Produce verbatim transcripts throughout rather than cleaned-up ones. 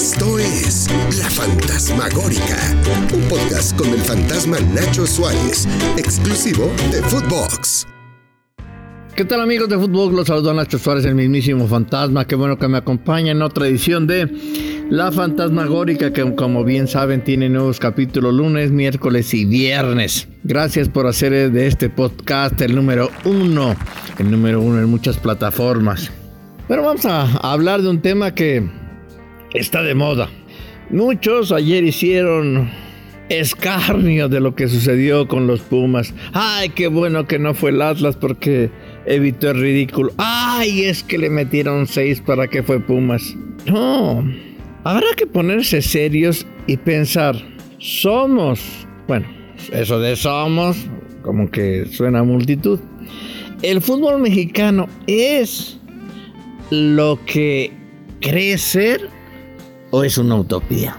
Esto es La Fantasmagórica, un podcast con el fantasma Nacho Suárez, exclusivo de Footbox. ¿Qué tal, amigos de Footbox? Los saludo a Nacho Suárez, el mismísimo fantasma. Qué bueno que me acompaña en otra edición de La Fantasmagórica, que como bien saben tiene nuevos capítulos lunes, miércoles y viernes. Gracias por hacer de este podcast el número uno, el número uno en muchas plataformas. Pero vamos a hablar de un tema que está de moda. Muchos ayer hicieron escarnio de lo que sucedió con los Pumas. Ay, qué bueno que no fue el Atlas porque evitó el ridículo. Ay, es que le metieron seis para que fue Pumas. No, habrá que ponerse serios y pensar. Somos, bueno, eso de somos, como que suena a multitud. El fútbol mexicano es lo que cree ser o es una utopía.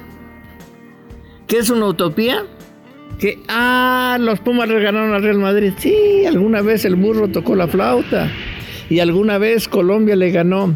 ¿Qué es una utopía? Que, ah, los Pumas le ganaron al Real Madrid. Sí, alguna vez el burro tocó la flauta. Y alguna vez Colombia le ganó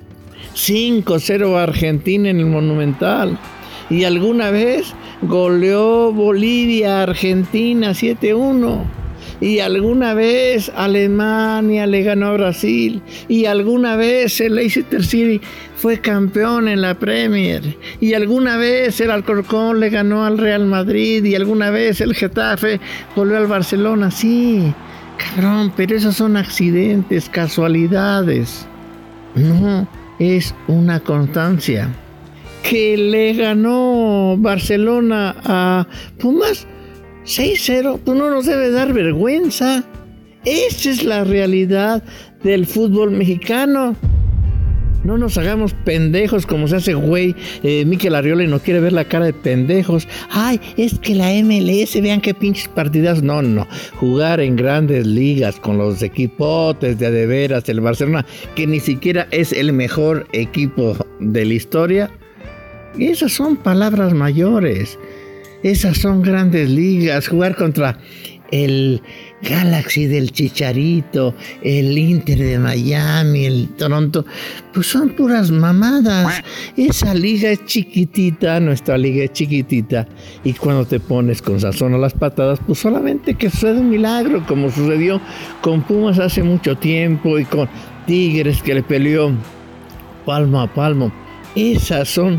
cinco cero a Argentina en el Monumental. Y alguna vez goleó Bolivia a Argentina siete uno. Y alguna vez Alemania le ganó a Brasil. Y alguna vez el Leicester City fue campeón en la Premier. Y alguna vez el Alcorcón le ganó al Real Madrid. Y alguna vez el Getafe volvió al Barcelona. Sí, cabrón, pero esos son accidentes, casualidades. No es una constancia. Que le ganó Barcelona a Pumas seis cero, pues no nos debe dar vergüenza. Esa es la realidad del fútbol mexicano. No nos hagamos pendejos como se hace güey eh, Mikel Arriola y no quiere ver la cara de pendejos. Ay, es que la M L S, vean qué pinches partidas. No, no, jugar en grandes ligas con los equipotes de a de veras, el Barcelona, que ni siquiera es el mejor equipo de la historia. Esas son palabras mayores. Esas son grandes ligas. Jugar contra el Galaxy del Chicharito, el Inter de Miami, el Toronto, pues son puras mamadas. Esa liga es chiquitita, nuestra liga es chiquitita. Y cuando te pones con sazón a las patadas, pues solamente que sucede un milagro, como sucedió con Pumas hace mucho tiempo y con Tigres, que le peleó palmo a palmo. Esas son,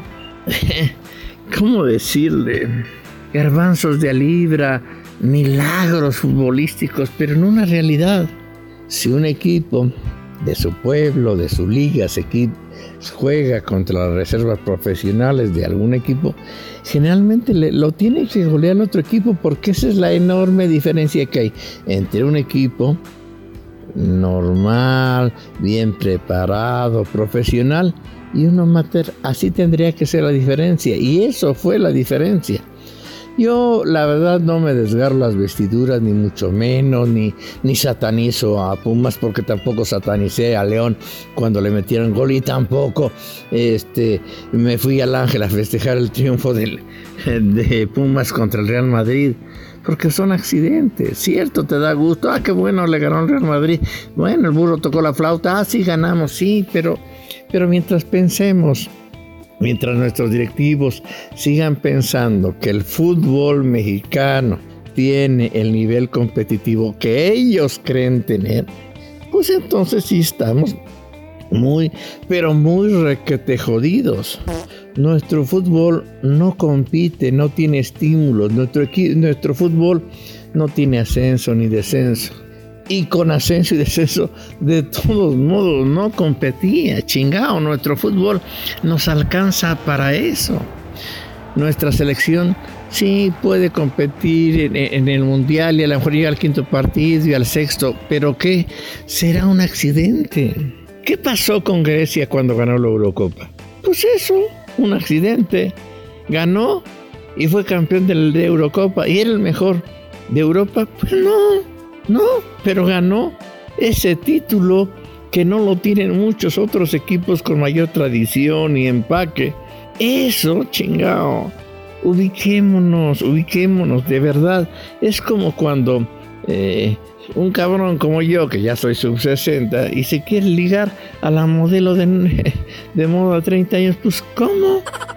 ¿cómo decirle? Garbanzos de a libra, milagros futbolísticos, pero en una realidad. Si un equipo de su pueblo, de su liga, se juega contra las reservas profesionales de algún equipo, generalmente le, lo tiene que golear al otro equipo, porque esa es la enorme diferencia que hay entre un equipo normal, bien preparado, profesional, y un amateur. Así tendría que ser la diferencia, y eso fue la diferencia. Yo, la verdad, no me desgarro las vestiduras, ni mucho menos, ni, ni satanizo a Pumas, porque tampoco satanicé a León cuando le metieron gol, y tampoco este, me fui al Ángel a festejar el triunfo del, de Pumas contra el Real Madrid, porque son accidentes. Cierto, te da gusto. Ah, qué bueno, le ganó el Real Madrid. Bueno, el burro tocó la flauta. Ah, sí, ganamos, sí, pero, pero mientras pensemos, mientras nuestros directivos sigan pensando que el fútbol mexicano tiene el nivel competitivo que ellos creen tener, pues entonces sí estamos muy, pero muy requete jodidos. Nuestro fútbol no compite, no tiene estímulos. Nuestro, equi- nuestro fútbol no tiene ascenso ni descenso. Y con ascenso y descenso, de todos modos, no competía. Chingao, nuestro fútbol nos alcanza para eso. Nuestra selección sí puede competir en, en el Mundial y a lo mejor llega al quinto partido y al sexto. ¿Pero qué? Será un accidente. ¿Qué pasó con Grecia cuando ganó la Eurocopa? Pues eso, un accidente. Ganó y fue campeón de la Eurocopa y era el mejor de Europa. Pues no. No, pero ganó ese título que no lo tienen muchos otros equipos con mayor tradición y empaque. Eso, chingao. Ubiquémonos, ubiquémonos, de verdad. Es como cuando eh, un cabrón como yo, que ya soy sub sesenta, y se quiere ligar a la modelo de, de moda treinta años. Pues, ¿cómo?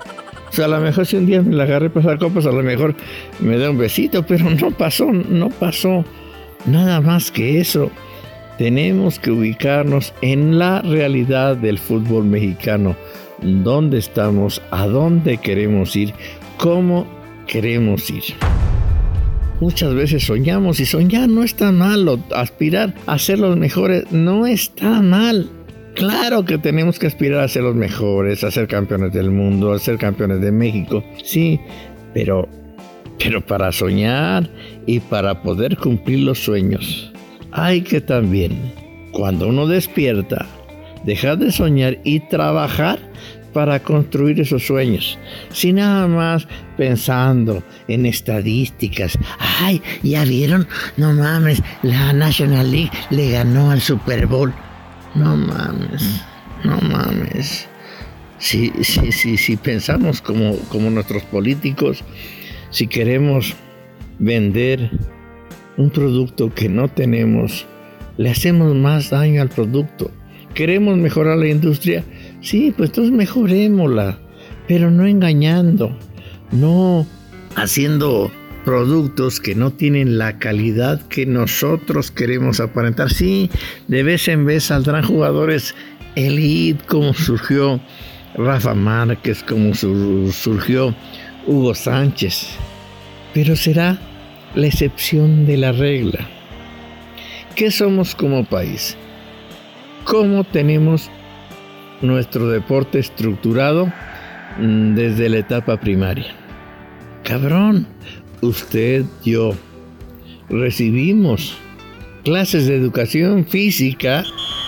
O sea, a lo mejor si un día me la agarré para pasar copas, a lo mejor me da un besito, pero no pasó, no pasó nada más que eso. Tenemos que ubicarnos en la realidad del fútbol mexicano. ¿Dónde estamos? ¿A dónde queremos ir? ¿Cómo queremos ir? Muchas veces soñamos y soñar no está mal, o aspirar a ser los mejores no está mal. Claro que tenemos que aspirar a ser los mejores, a ser campeones del mundo, a ser campeones de México. Sí, pero, pero para soñar y para poder cumplir los sueños, hay que también, cuando uno despierta, dejar de soñar y trabajar para construir esos sueños, sin nada más pensando en estadísticas. Ay, ¿ya vieron? No mames, la National League le ganó al Super Bowl. No mames, no mames. Si, si, si, si pensamos como, como nuestros políticos, si queremos vender un producto que no tenemos, le hacemos más daño al producto. ¿Queremos mejorar la industria? Sí, pues entonces mejorémosla, pero no engañando, no haciendo productos que no tienen la calidad que nosotros queremos aparentar. Sí, de vez en vez saldrán jugadores elite, como surgió Rafa Márquez, como sur, surgió Hugo Sánchez, pero será la excepción de la regla. ¿Qué somos como país? ¿Cómo tenemos nuestro deporte estructurado desde la etapa primaria? Cabrón, usted, yo, recibimos clases de educación física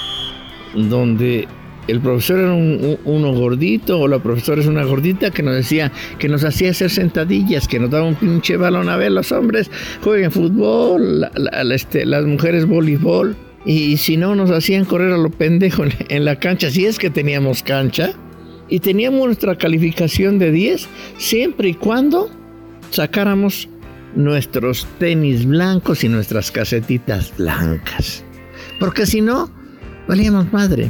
donde el profesor era un, uno gordito o la profesora es una gordita que nos decía, que nos hacía hacer sentadillas, que nos daba un pinche balón. A ver, los hombres jueguen fútbol, la, la, este, las mujeres voleibol. Y si no, nos hacían correr a lo pendejo en, en la cancha, si es que teníamos cancha. Y teníamos nuestra calificación de diez, siempre y cuando sacáramos nuestros tenis blancos y nuestras casetitas blancas. Porque si no, valíamos madre.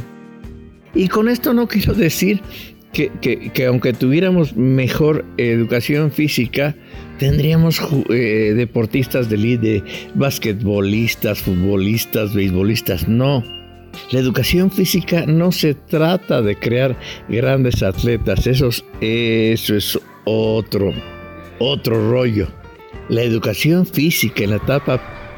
Y con esto no quiero decir que, que, que aunque tuviéramos mejor educación física, tendríamos eh, deportistas de élite, basquetbolistas, futbolistas, beisbolistas. No. La educación física no se trata de crear grandes atletas. Eso es, eso es otro, otro rollo. La educación física en la etapa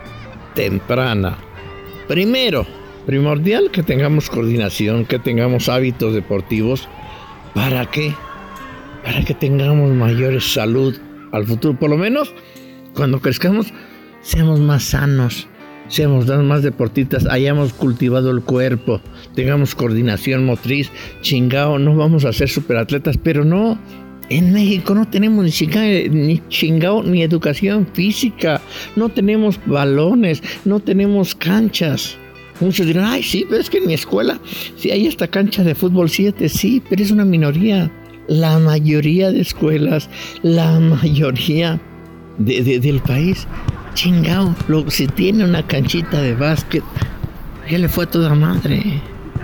temprana. Primero, primordial que tengamos coordinación, que tengamos hábitos deportivos. ¿Para qué? Para que tengamos mayor salud al futuro. Por lo menos, cuando crezcamos, seamos más sanos, seamos más deportistas, hayamos cultivado el cuerpo, tengamos coordinación motriz. Chingao, no vamos a ser superatletas, pero no. En México no tenemos ni chingao, ni chingao ni educación física, no tenemos balones, no tenemos canchas. Muchos dirán, ay, sí, pero es que en mi escuela, sí, hay esta cancha de fútbol siete, sí, pero es una minoría. La mayoría de escuelas, la mayoría de, de, del país, chingao, lo, si tiene una canchita de básquet, ya le fue a toda madre.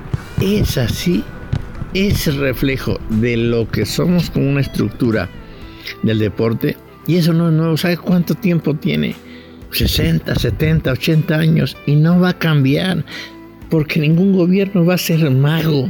Es así, es reflejo de lo que somos como una estructura del deporte, y eso no es nuevo. ¿Sabe cuánto tiempo tiene? sesenta, setenta, ochenta años, y no va a cambiar, porque ningún gobierno va a ser mago.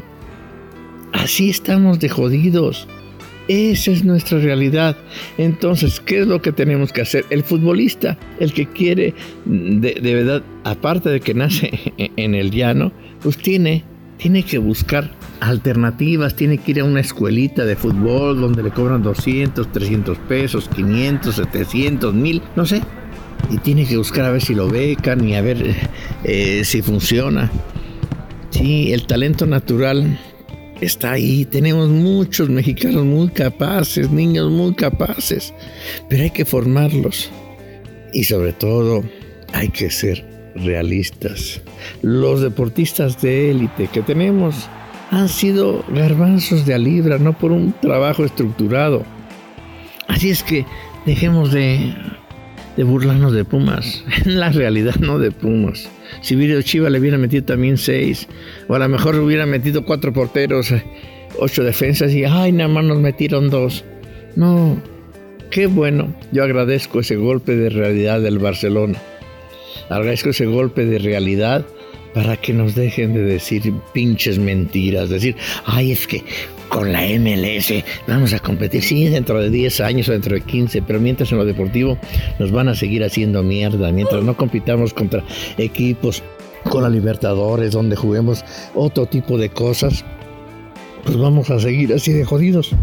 Así estamos de jodidos. Esa es nuestra realidad. Entonces, ¿qué es lo que tenemos que hacer? El futbolista, el que quiere, de, de verdad, aparte de que nace en el llano, pues tiene, tiene que buscar alternativas, tiene que ir a una escuelita de fútbol donde le cobran doscientos, trescientos pesos, quinientos, setecientos, mil, no sé. Y tiene que buscar a ver si lo becan y a ver eh, si funciona. Sí, el talento natural está ahí. Tenemos muchos mexicanos muy capaces, niños muy capaces, pero hay que formarlos. Y sobre todo, hay que ser realistas. Los deportistas de élite que tenemos han sido garbanzos de a libra, no por un trabajo estructurado. Así es que dejemos de... de burlarnos de Pumas. En la realidad no de Pumas. Si Viro Chiva le hubiera metido también seis, o a lo mejor hubiera metido cuatro porteros, ocho defensas y ay, nada más nos metieron dos. No, qué bueno. Yo agradezco ese golpe de realidad del Barcelona. Agradezco ese golpe de realidad para que nos dejen de decir pinches mentiras. Decir, ay, es que con la M L S vamos a competir, sí, dentro de diez años o dentro de quince, pero mientras en lo deportivo nos van a seguir haciendo mierda. Mientras no compitamos contra equipos con la Libertadores, donde juguemos otro tipo de cosas, pues vamos a seguir así de jodidos.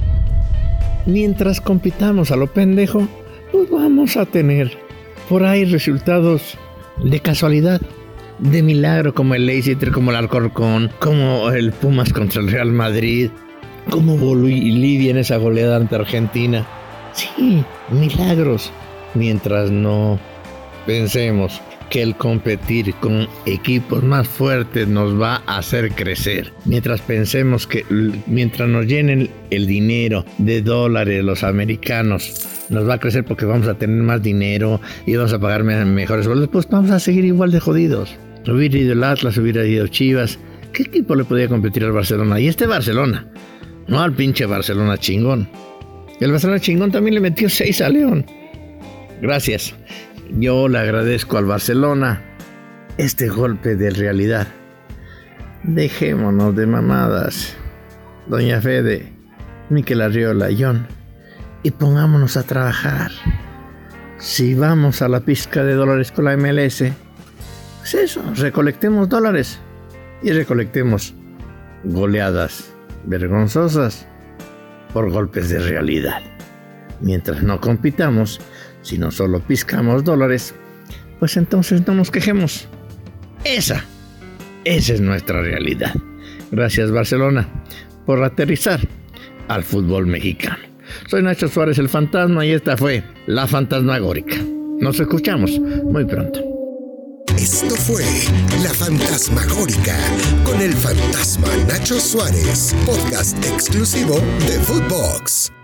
Mientras compitamos a lo pendejo, pues vamos a tener por ahí resultados de casualidad, de milagro, como el Leicester, como el Alcorcón, como el Pumas contra el Real Madrid, como Bolivia en esa goleada ante Argentina. Sí, milagros. Mientras no pensemos que el competir con equipos más fuertes nos va a hacer crecer. Mientras pensemos que mientras nos llenen el dinero de dólares los americanos, nos va a crecer porque vamos a tener más dinero y vamos a pagar mejores sueldos, pues vamos a seguir igual de jodidos. Hubiera ido el Atlas, hubiera ido Chivas. ¿Qué equipo le podía competir al Barcelona? Y este Barcelona, no al pinche Barcelona chingón. El Barcelona chingón también le metió seis a León. Gracias. Yo le agradezco al Barcelona este golpe de realidad. Dejémonos de mamadas, Doña Fede, Mikel Arriola, John, y pongámonos a trabajar. Si vamos a la pizca de dólares con la M L S, pues eso, recolectemos dólares y recolectemos goleadas vergonzosas por golpes de realidad. Mientras no compitamos, sino solo piscamos dólares, pues entonces no nos quejemos. Esa, esa es nuestra realidad. Gracias, Barcelona, por aterrizar al fútbol mexicano. Soy Nacho Suárez, el Fantasma, y esta fue La Fantasmagórica. Nos escuchamos muy pronto. Esto fue La Fantasmagórica con el Fantasma Nacho Suárez, podcast exclusivo de Footbox.